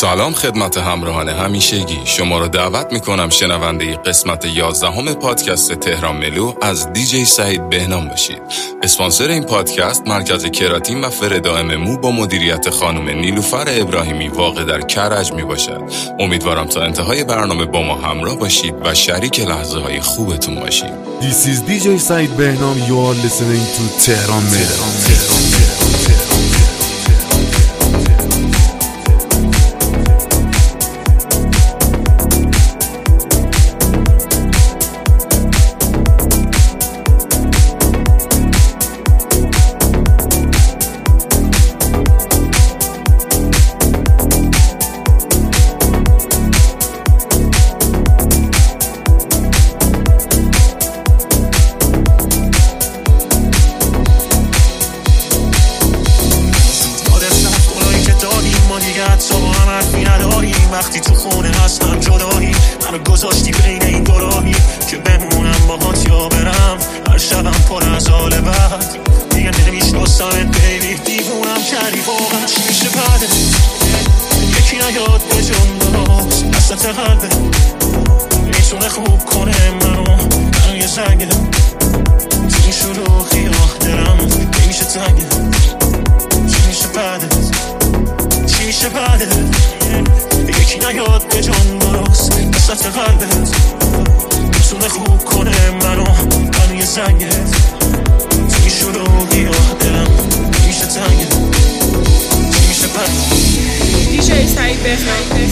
سلام خدمت همراهان همیشگی، شما را دعوت میکنم شنونده قسمت 11 پادکست تهران ملو از دیجی سعید بهنام باشید. اسپانسر این پادکست مرکز کراتین و فردائم مو با مدیریت خانم نیلوفر ابراهیمی واقع در کرج می باشد. امیدوارم تا انتهای برنامه با ما همراه باشید و شریک لحظه های خوبتون باشید. This is DJ Said Behnam. You are listening to Tehran Melo. وقتی تو خونه هستم جدایی منو گذاشتی بین این دو راهی که بمونم باهات یا برم. هر شبم پر از حال بد دیگه نمیشناسمت بیبی، دیوونم کردی واقعا چی میشه بعد یکی نیاد به جملاست وسط قلبه میتونه خوب کنه منو یه زنگه تو این شلوغی دلم نمیشه تنگه. چی میشه بعدت چی میشه بعدت یکی نیاد به جان درست وسط قلبت میتونه خوب کنه منو یه زنگت توی شلوغی دلم میشه تنگه. چی میشه بعد دیجی سعید بهنام.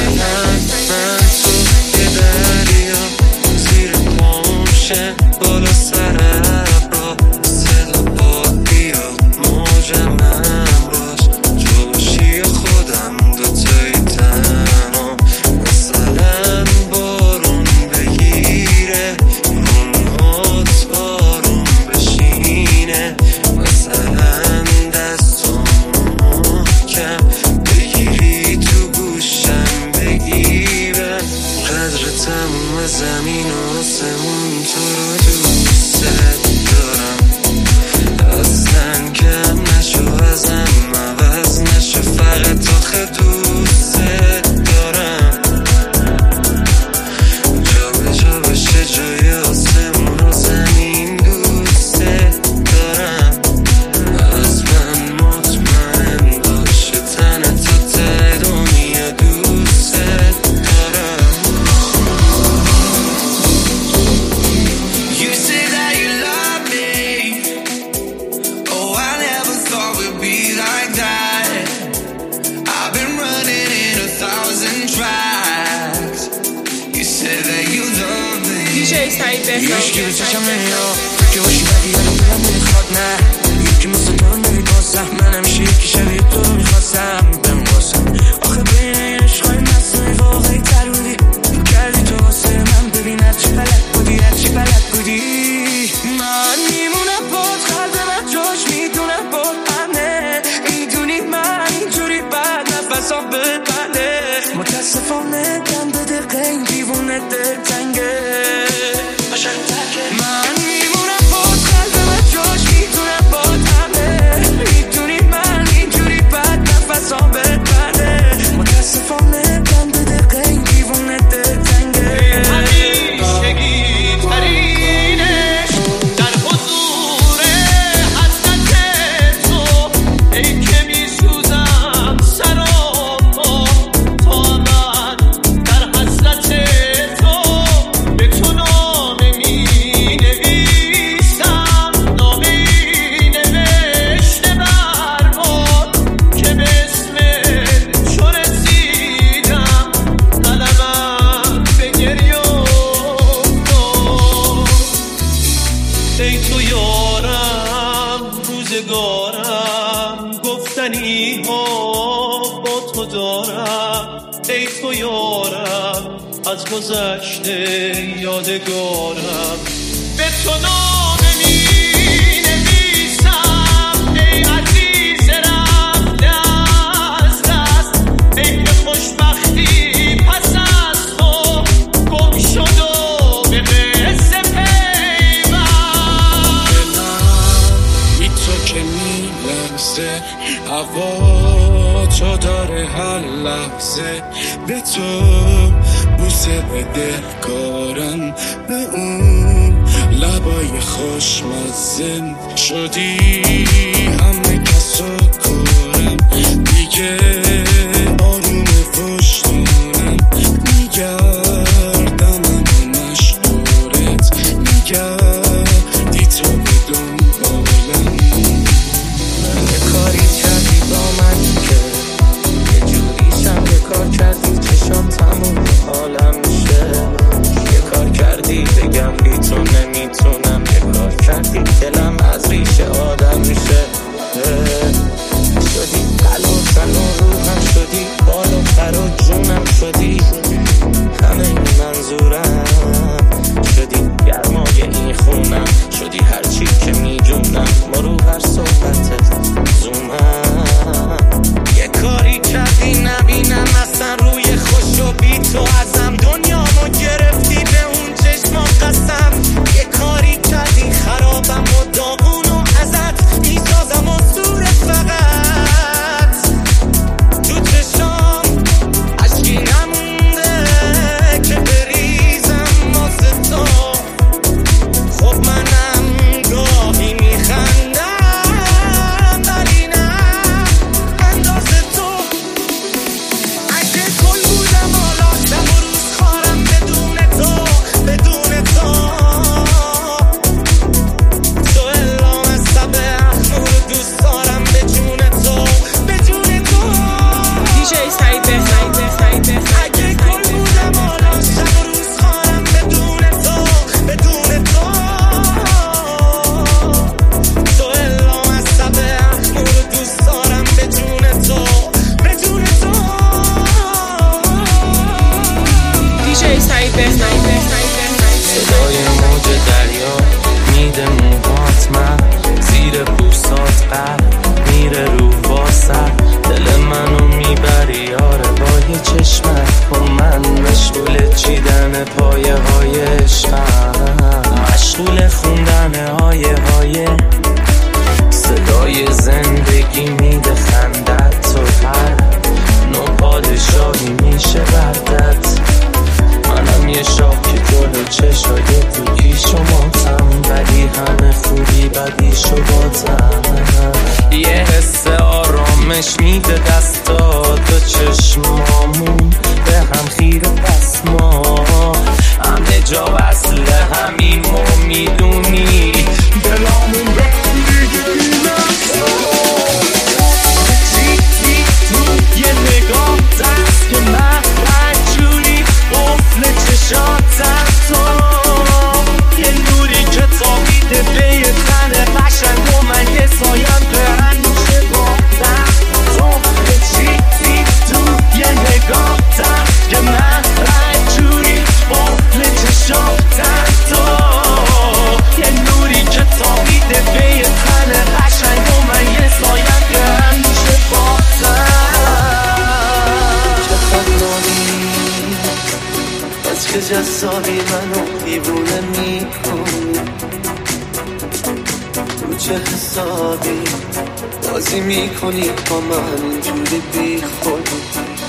من تو یه دریا زیر پامشه بالا سر ابرا صدا بادیا موجم باش جوشی خودم دوتایی تنها مثلا بارون بگیره مونهات بارون بشینه مثلا دستم محکم بگیری تو گوشم بگی به قدر تموم زمین و آسمون تو رو دوست دارم اصلا کم نشو ازم عوض نشو فقط آخه دوست دارم جا به جا بشه جای آسمون و زمین دوست دارم از من مطمئن باشه تن تو ته دنیا دوست دارم. You say that you love me, oh I never thought we'd be like that. I've been running in 1,000 tracks. You said that you love me. دیجی سعید بهنام. یکی به چشم نمیاد که باشی بدی یادم دلم نمیخواد نه یکی مثل تو رو نمیباسم من همیشه یکی شبیه تو رو میخواستم بمواسم آخه بین این عشقای مصنوعی واقعی تر بودی کردی تو واسه من ببین هرچی بلد بودی هرچی بلد بودی من میمونم باز قلب من جاش میدونم با همه میدونی من اینجوری بعد نفسام ببنده متاسفانه دم به دقیقه این دیوونه دل تنگه من میمونم باز قلب من جاش میدونم با همه میدونی من اینجوری بعد نفسام ببنده متاسفانه دم به دقیقه این دیوونه دل تنگه همیشگی ترینش در حضور حضرت تو ای که میسوزم سر و پا من در حضرت تو به تو نامه می نویسم نامه نوشته بر باد که به اسم چو رسیدم قلمم به گریه افتاد. ای تو یارم روزگارم گفتنی ها با تو دارم ای تو یارم از گذشته یادگارم به تو نامه می نویسم ای عزیز رفته از دست ای که خوشبختی پس از تو گم شد و به قصه پیوند بی تو که می لرزه هوا تو داره هر لحظه میرسه به تو، بوسه بده کارم به اون لبای خوشمزه شدی همه کسا کارم دیگه آروم پشتونم میگردم اما مشهورت میگردی تو به دنبالم. یه کاری کردی با من که یه جوری شنبه کار کردی چشم تموم حالم میشه. یه کار کردی بگم بی تو نمیتونم، یه کار کردی دلم از ریشه آدم میشه. شدی قلب و تن و روحم شدی، بال و پر و جونم شدی، همه این منظورم شدی، گرمای این خونم شدی، هرچی که میدونم مرو هر صحبتت زومم. یه کاری کردی نبینم اصلا روی خوش و بی تو ازم، دنیامو گرفتی به اون چشما قسم. یه کاری کردی خرابم و داغونو ازت میسازم و سور فقط تو چشام عشقی نمونده که بریزم واسه تو. خب منم گاهی میخندم ولی نه اندازه تو. اگه کل بودم آلاتم و روز خارم بدون تو، بدون تو تو الام سب اخمور دوست دارم به جون تو، به جون تو. دیجی سعید بهنام. اگه کل بودم آلاتم و روز خارم بدون تو، بدون تو تو الام سب اخمور دوست دارم به جون تو، به جون تو. دیجی سعید بهنام. صدای موج دریا میده موهات من، زیر پوستات قلب میره رو واسه. دل منو میبری یاره با یه چشمت، با من مشغول چیدن پایه های عشقم، مشغول خوندن های صدای زندگی میده خندت. تو هر نو پادشاهی میشه بردت، منم یه شاه که جلو چشای تو کیش و ماتم، ولی همه خوبی بدیشو باتم. یه حس آرامش میده دستات و چشمامون به هم خیره، پس ما همه جا وصل همین ما میدونی دلامون به هم دیگه یه نگاه دست که من رنجوری قفل چشاتم تو، یه نوری که تابیده به یه تن قشنگ و من یه سایم برن میشه بادم تو. یه چیزی تو یه نگاه دست که من رنجوری قفل چشاتم تو، یه نوری که تابیده به یه تن قشنگ و من یه سایم برن میشه بادم. از که جذابی منو دیوونه میکنی، رو چه حسابی بازی میکنی با من اینجوری بی خودی.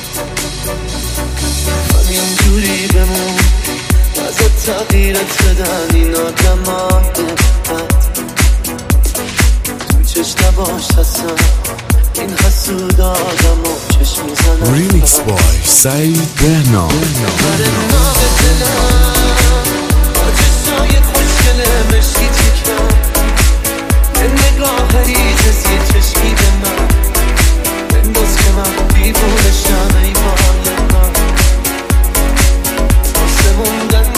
همینجوری بمون ازت تغییرت بدن این آدمات بد، تو چشم نباش اصلا این حسود آدم و چشم میزنم. ریمیکس بای سعید بهنام. نام دلم با چشای خوشگله مشکی تیکم، به نگاه ریز یه چشمی به من بنداز که من دیوونشم. ای بال من واسه موندن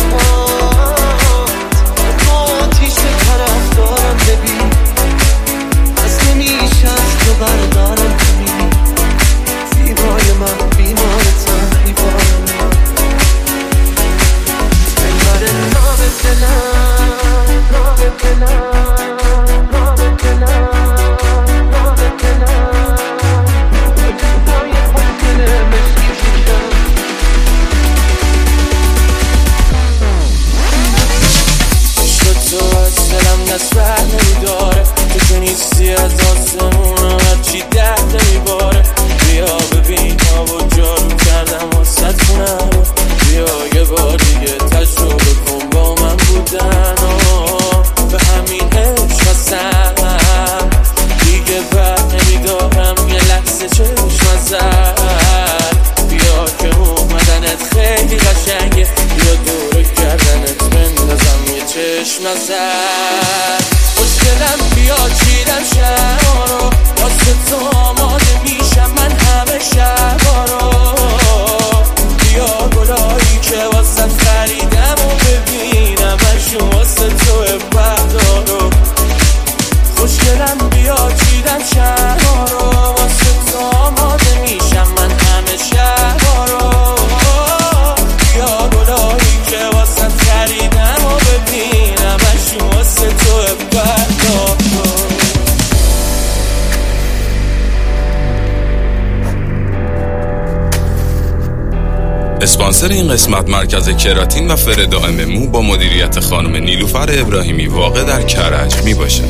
با آتیش طرف دارم ببین، از نمیشه از تو بردارم ببین. زیبای من بیمارتم، بیمار من اسپانسر این قسمت مرکز کراتین و فر دائم مو با مدیریت خانم نیلوفر ابراهیمی واقع در کرج می باشه.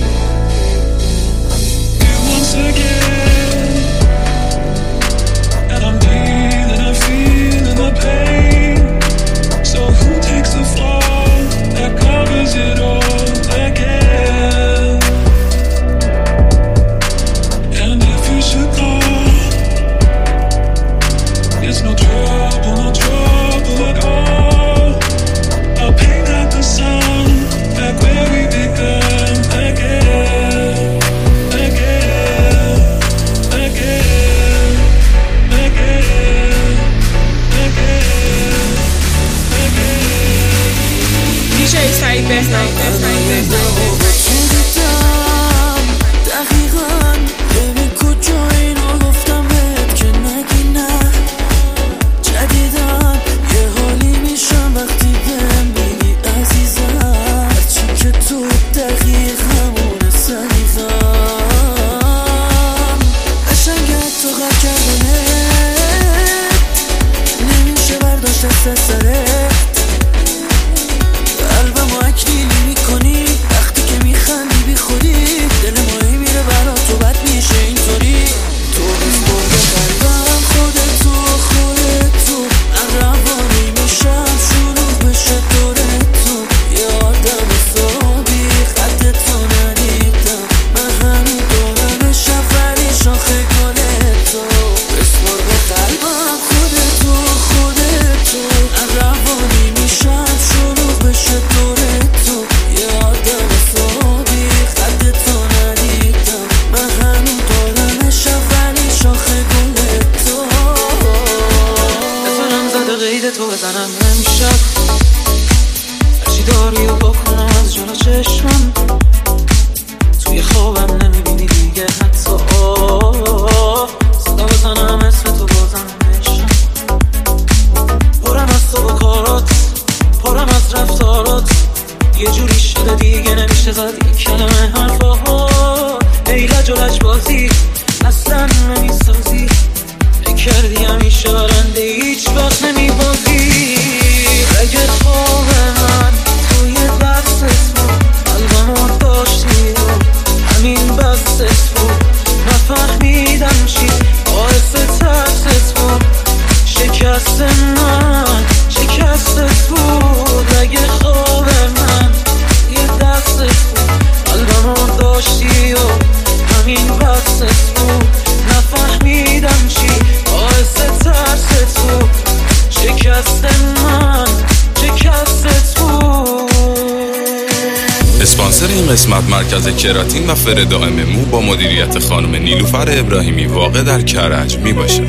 اسپانسر این قسمت مرکز کراتین و فر دائم مو با مدیریت خانم نیلوفر ابراهیمی واقع در کرج می باشه.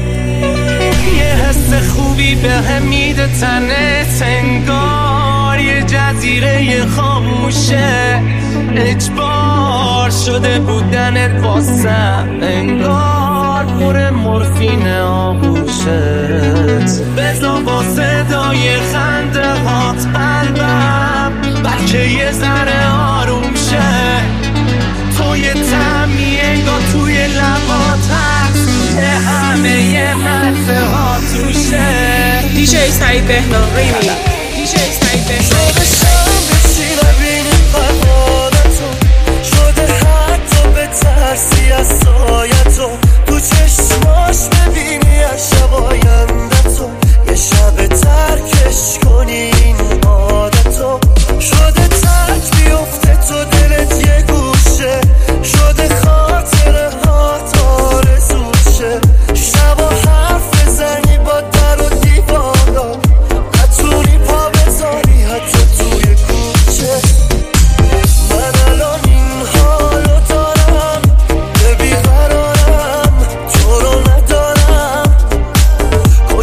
یه حس خوبی به هم میده تنت، انگار یه جزیره خاموشه، اجبار شده بودنت واسم، انگار پر مورفین آغوشت، بزا با صدای خنده هات قلبم بلکه یه ذره آروم شه، تو یه طعمی انگار توی لبات هست، یه همه یه مزه ها توشه. دیجی سعید بهنام ریمی، دیجی سعید بهنام شده حتی به ترسی از سایتو، تو چشماش ببینی از شب آیندتو، یه شب ترکش کنی این عادتو، شده ترک بیفته تو دلت یه گوشه، شده خاطره ها آرزوشه، شبا حرف بزنی با در و دیوارا، نتونی پا بذاری حتی توی کوچه. من الان این حالو دارم که بیقرارم، تو رو ندارم،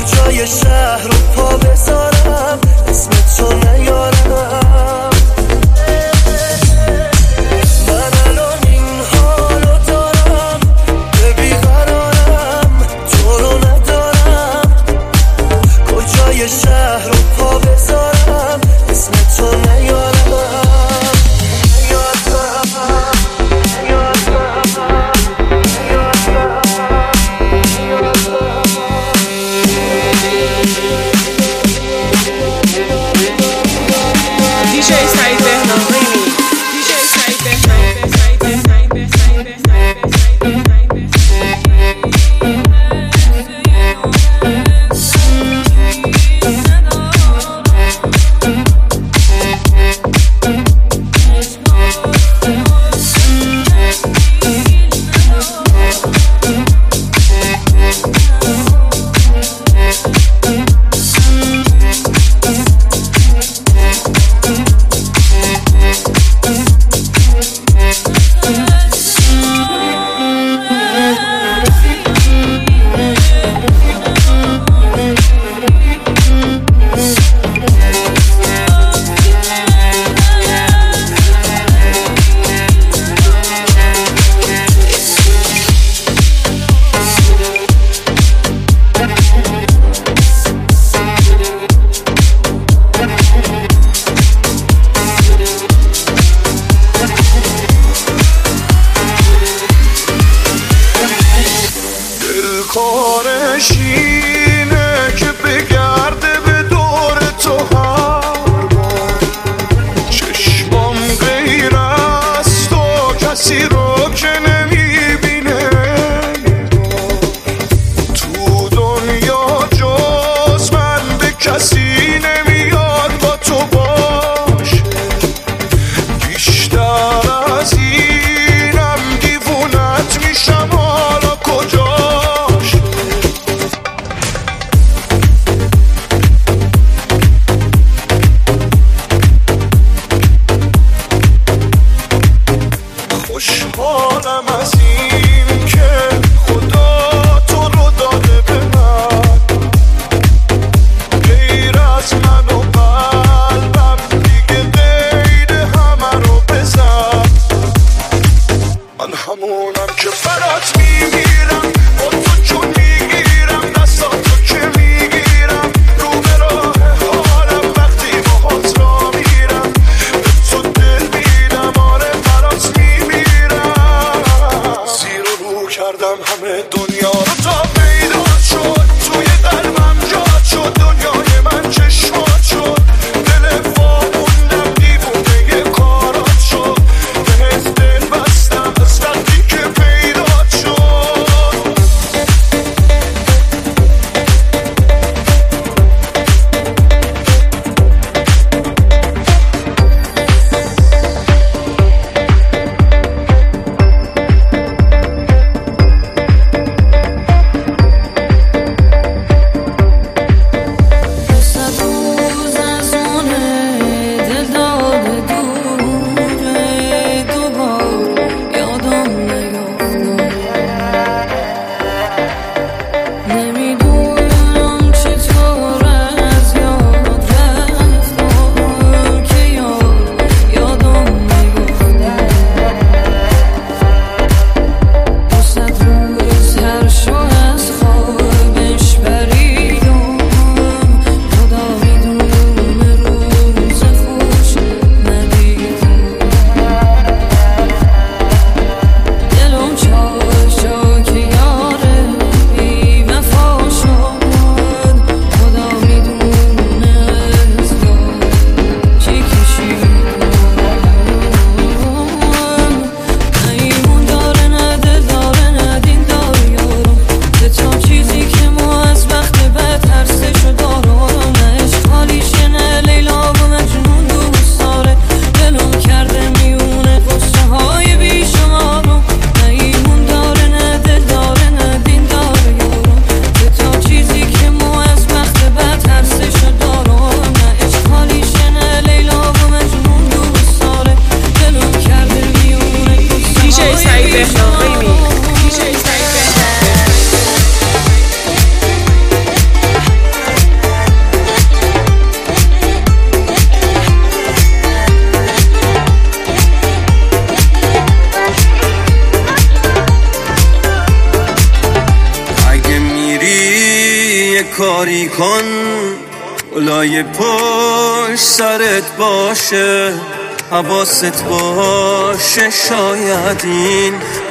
کاری کن لای پشت سرت باشه، حواست باشه شاید این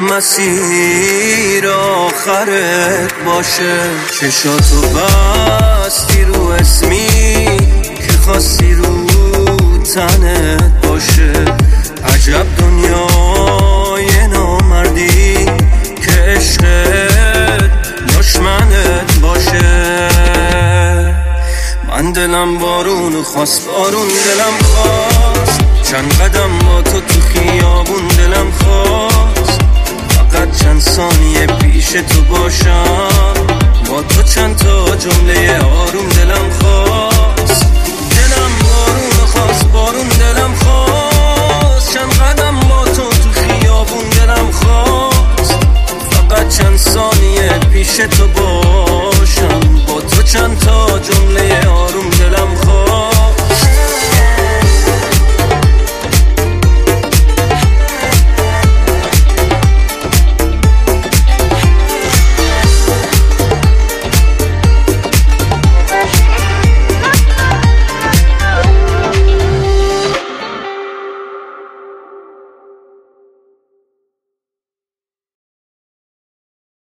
مسیر آخرت باشه. چشاتو بستی رو اسمی که خواستی رو تنت باشه. عجب دنیای نامردی که عشقت دشمنت باشه. من دلم بارونو خواست، بارون دلم خواست، چند قدم با تو خیابون دلم خواست. فقط چند ثانیه پیش تو باشم، با تو چند تا جمله آروم دلم خواست.